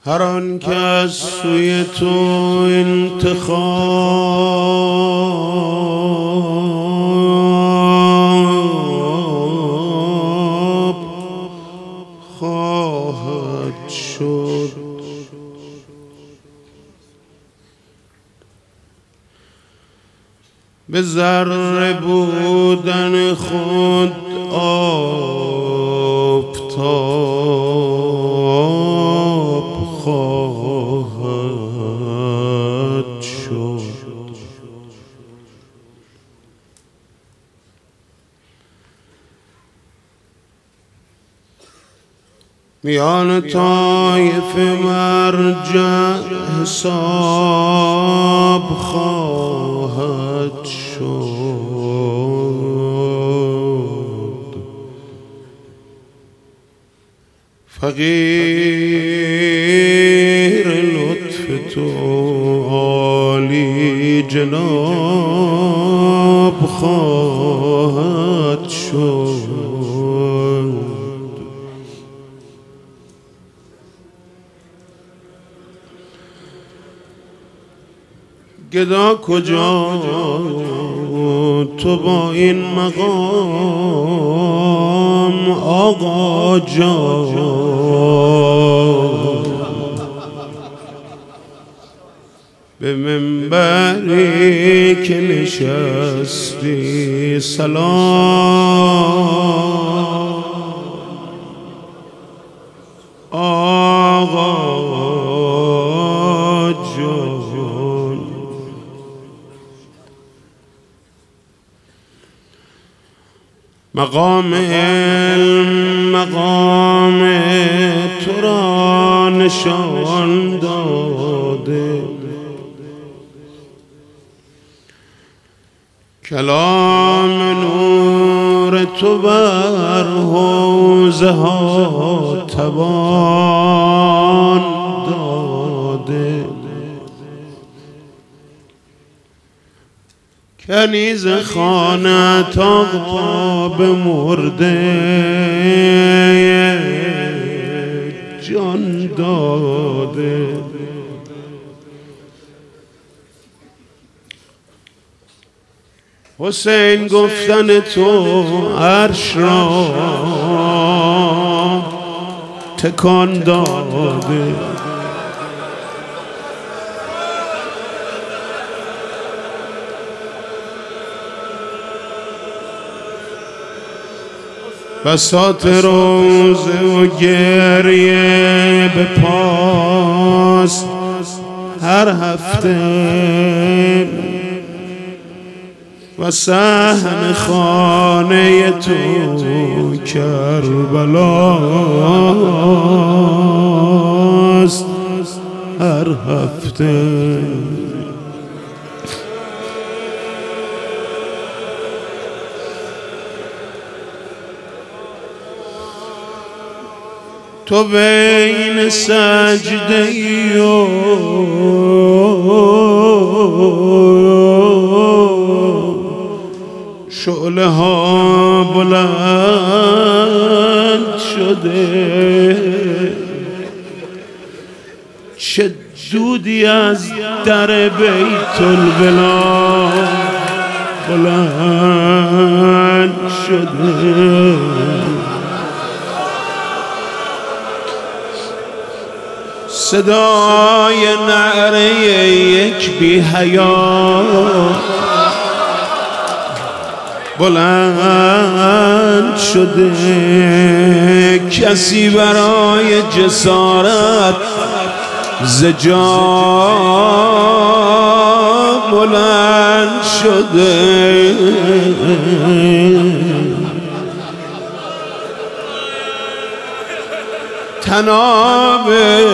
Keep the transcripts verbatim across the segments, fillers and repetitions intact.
هر آن که از سوی تو انتخاب خواهد شد به ذره بودن خود آفتاب خواهد شد. میان طایف مرجع حساب خواهد شد. فقیر لطف تو عالی جناب خواهد شد. گدا کجا تو با این مقام آقا جان، به منبری که نشستی سلام آقا جان. مقام علم مقام تو را نشان داده، کلام نور تو بر حوضه ها توان داده. کنیز خانت آقا به مرده جان داده. حسین گفتن تو عرش را تکان داده. بساط روزه و گریه به پاس هر هفته و صحن خانه تو کربلاست هر هفته. تو بین سجده ای و شعله ها بلند شده، چه دودی از در بیت البلا بلند شده. صدای نعره یک بی حیا بلند شده، کسی برای جسارت ز جا بلند شده. تناب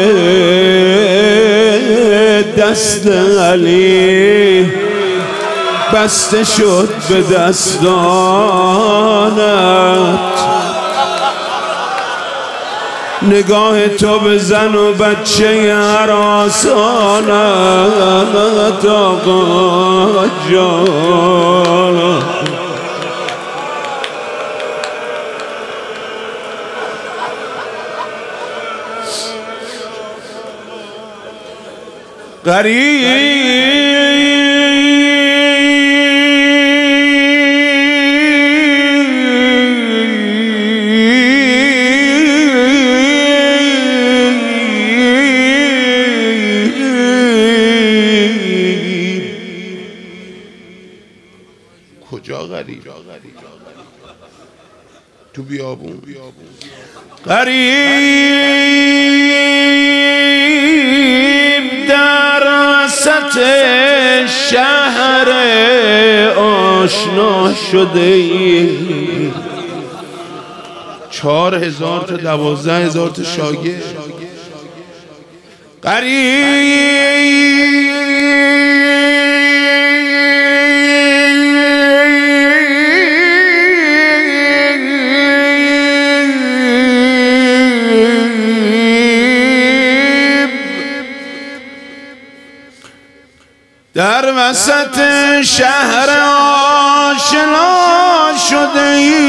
دست علی بسته شد به دستانت، نگاه تو به زن و بچه هراسانت آقا جان. غریب کجا غریب؟ تو بیابون. غریب در وسط شهر آشنا شده ای. چهار هزار تا دوازده هزار تا شاگرد. غریب در وسط شهر آشنا شده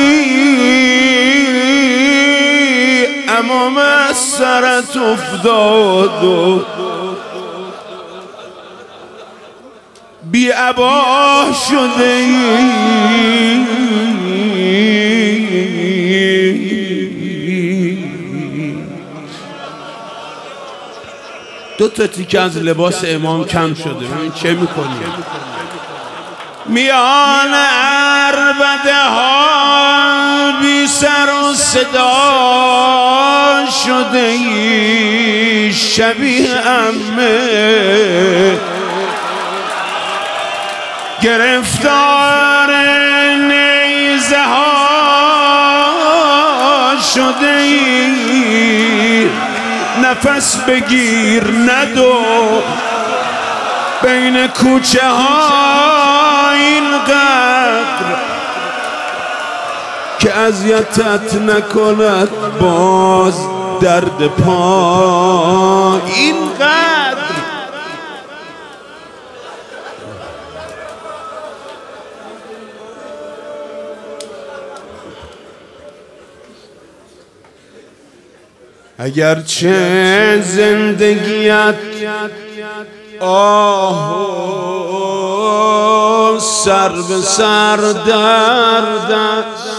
ای، امام از سرت افتاد و بی عبا شده ای. دو تا تیکه از لباس امام کم شده، ببین چه میکنی؟ میان عربده ها بی سر و صدا شده ای، شبیه عمه گرفتار نیزه ها شده ای. نفس بگیر ندو بین کوچه ها اینقدر که اذیتت نکند باز درد پا. اینقدر اگرچه زندگیت آه سر به سر درد است،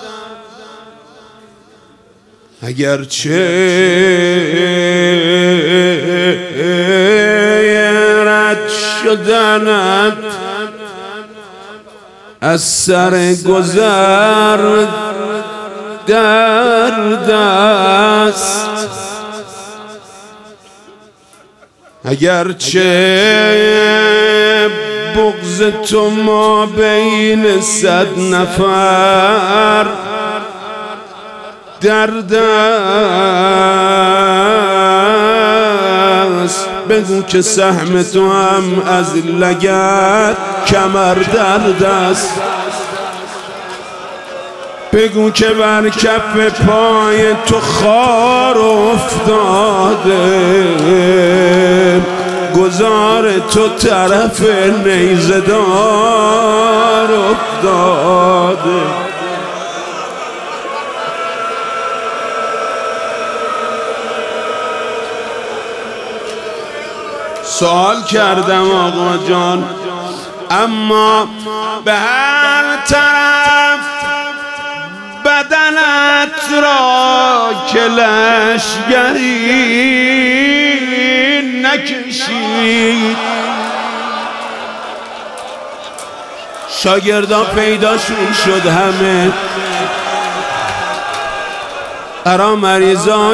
اگرچه رد شدنت از سر گذر درد است، اگرچه بغض تو ما بین صد نفر درد است. بگو که سهم تو هم از لگد کمر درد است، بگو که بر کف پای تو خار افتاده، گذار تو طرف نیزه دار افتاده. سوال کردم آقا جان، اما به هر طرف بدنت را که لشگری نکشید. شاگردان پیداشون شد همه، قرار مریضا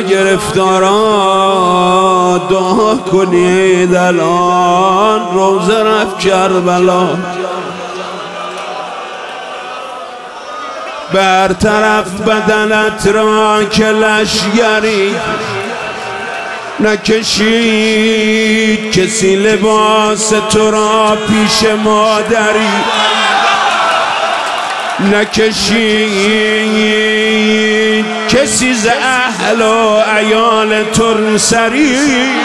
گرفتارا دعا کنید الان روزه رفت کربلا. بر طرف بدنت را که لشگری نکشید، کسی لباس تو را پیش مادری نکشید، کسی ز اهل و عیال تو سری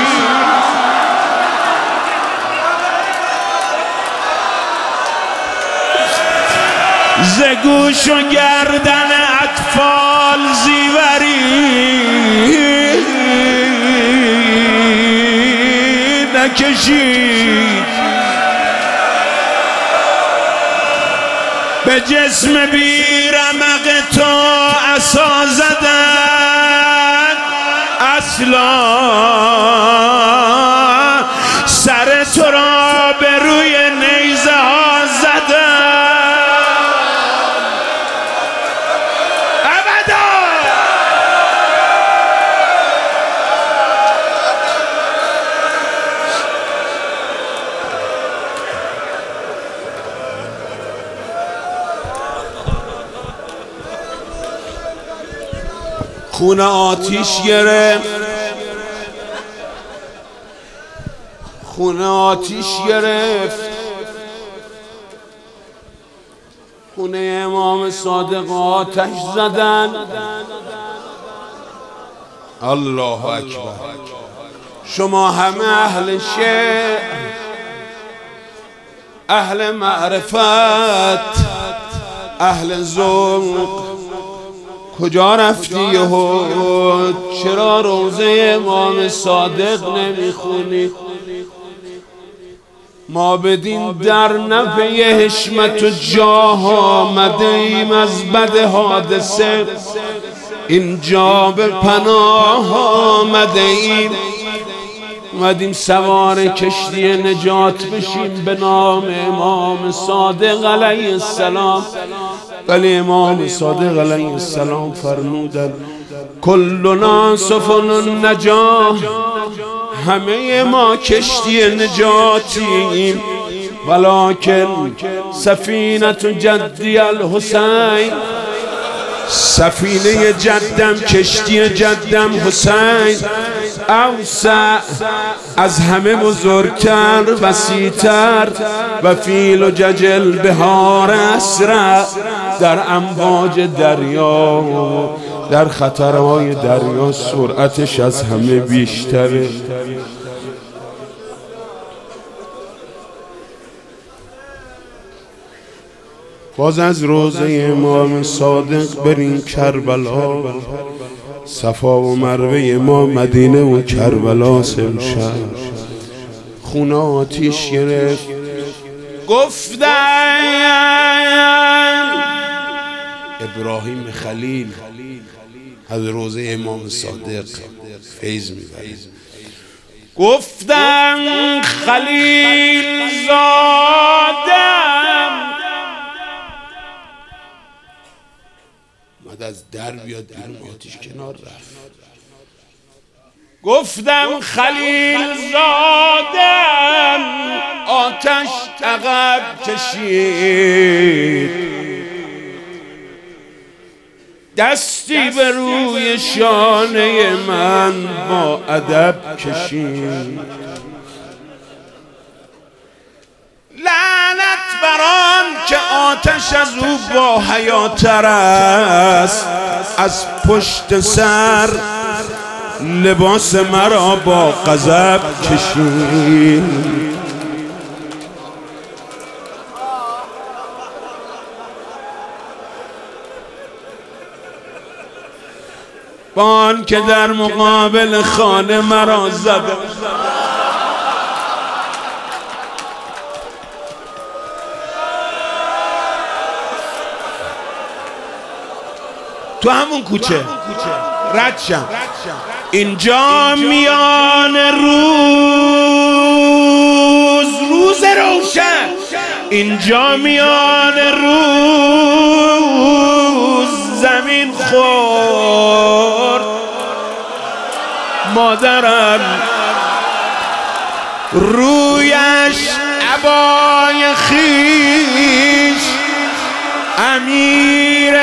ز گوش و گردن اطفال زیوری قطره کشید، به جسم بی رمق تو عصا زدن، اصلا سر تو را به روی نیزه ها زدن. خونه آتیش گرفت، خونه آتیش گرفت، خونه امام صادق آتش زدن. الله اکبر. شما همه اهل شعر، اهل معرفت، اهل ذوق، کجا رفتی و چرا روزه امام صادق نمیخونی؟ ما بدین در نفع حشمت و جاه آمده ایم، از بد حادثه اینجا به پناه آمده ایم. اومدیم سوار کشتی نجات بشیم به نام امام صادق علیه السلام. ولی امام صادق علیه السلام فرمودن کلنا سفن النجاة، همه ما کشتی نجاتیم، ولکن سفینه جدی الحسین، سفینه جدم، کشتی جدم حسین اوسع، از همه بزرگتر، وسیع‌تر، و فیل و ججل بهار اسرع، در امواج دریا، در خطرهای دریا سرعتش از همه بیشتره. باز از روزه امام صادق بریم کربلا، صفا و مروه ما مدینه و کربلا سمشن. خونه آتیش گرفت، گفتن ابراهیم خلیل از روزه امام صادق فیض میبرید. گفتن خلیل زادم مد از در بیاد بیرون، آتیش کنار رفت. گفتم خلیل زادم، آتش عقب کشید، دستی به روی شانه من با ادب کشید. لعنت بران که آتش از او با حیاتر است، از پشت سر لباس مرا با غضب کشید. بان که در مقابل خانه مرا زد، تو همون کوچه رد شم، اینجا میان روز، روز روشن، اینجا میان روز زمین خورد مادرم، رویش عبای خیش امیر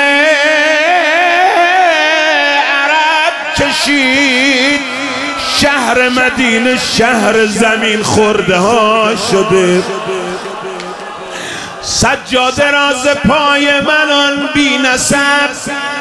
عرب کشید. شهر مدینه شهر زمین خورده ها شده، سجاده راز پای من آن بی نسب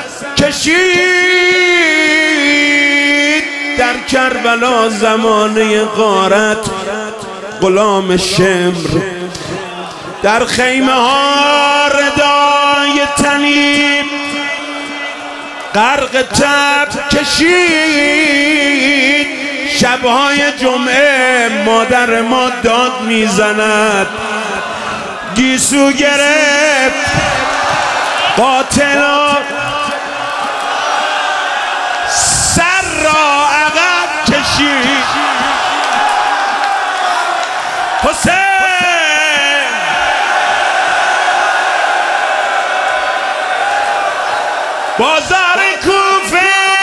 کشید. در کربلا زمانه غارت غلام شمر، در خیمه ها ردای تنیب غرق تب کشید. شبهای جمعه مادر ما داد میزند، گیسو گرفت قاتلا سر را عقب کشید. حسین بازار کوفه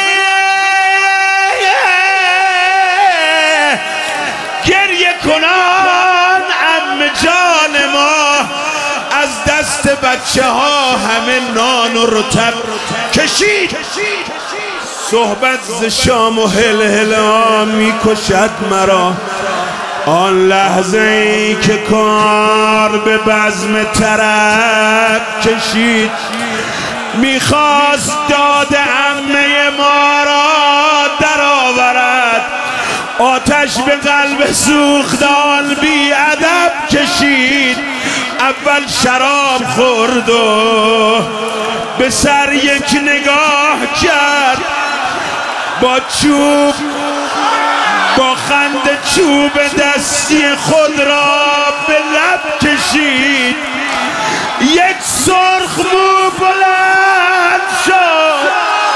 گریه کنان عم جان ما، از دست بچه ها همه نان و رطب کشید. صحبت ز شام و هل هل ها می کشد مرا، آن لحظه ای که کار به بزم طرب کشید. میخواست داد عمه ما را در آورد، آتش به قلب سوختان بی ادب کشید. اول شراب خورد و به سر یک نگاه کرد، با چوب با خنده چوب دستی خود را به لب کشید. یک سرخ مو بلند شد،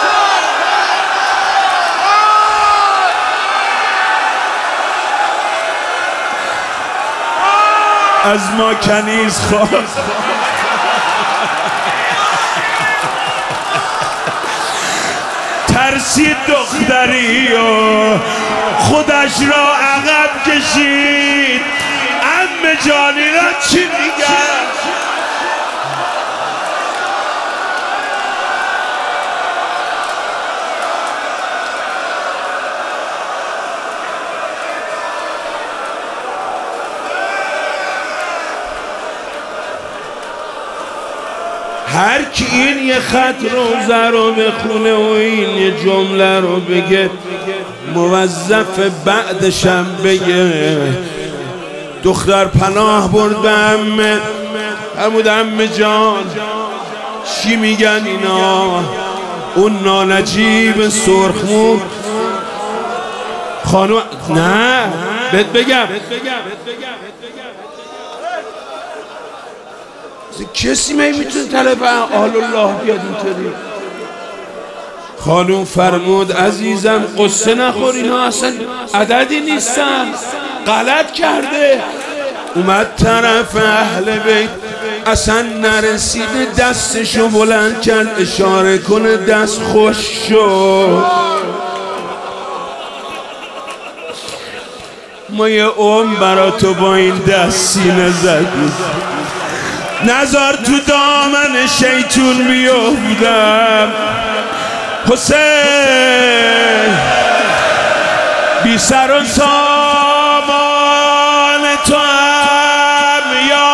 از ما کنیز خواست، ترسید دختری و خودش را عقب کشید. عمه جانی را چی میگن؟ هر کی این یه خط روزه رو بخونه و این یه جمله رو بگه، موظف بعدشم بگه دختر پناه برد به عمه. همون عمه جان چی میگن اینا؟ اون نانجیب سرخمو خانو نه بهت بگم کسی میتونه طلب آل الله بیاد اینطوری. خانوم فرمود عزیزم قصه نخور، اینا اصلا عددی نیستن، غلط کرده. اومد طرف اهل بیت، اصلا نرسیده دستشو بلند کرد اشاره کنه دست خوش شد. ما یه عمر برا تو با این دست سینه زدیم، نزار تو دامن شیطون بیفتم. حسین بی سر و سامان تو هم یا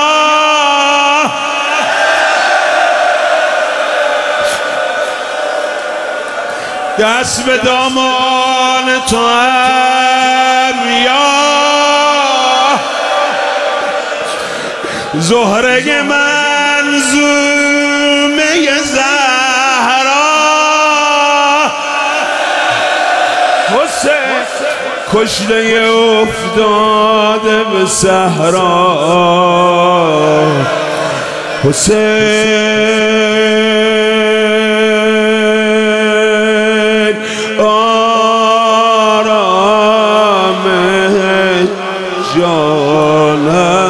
دست به دامان تو هم یا زهره منظومه زهرا. حسین کشته افتاده به صحرا. حسین آرام جانم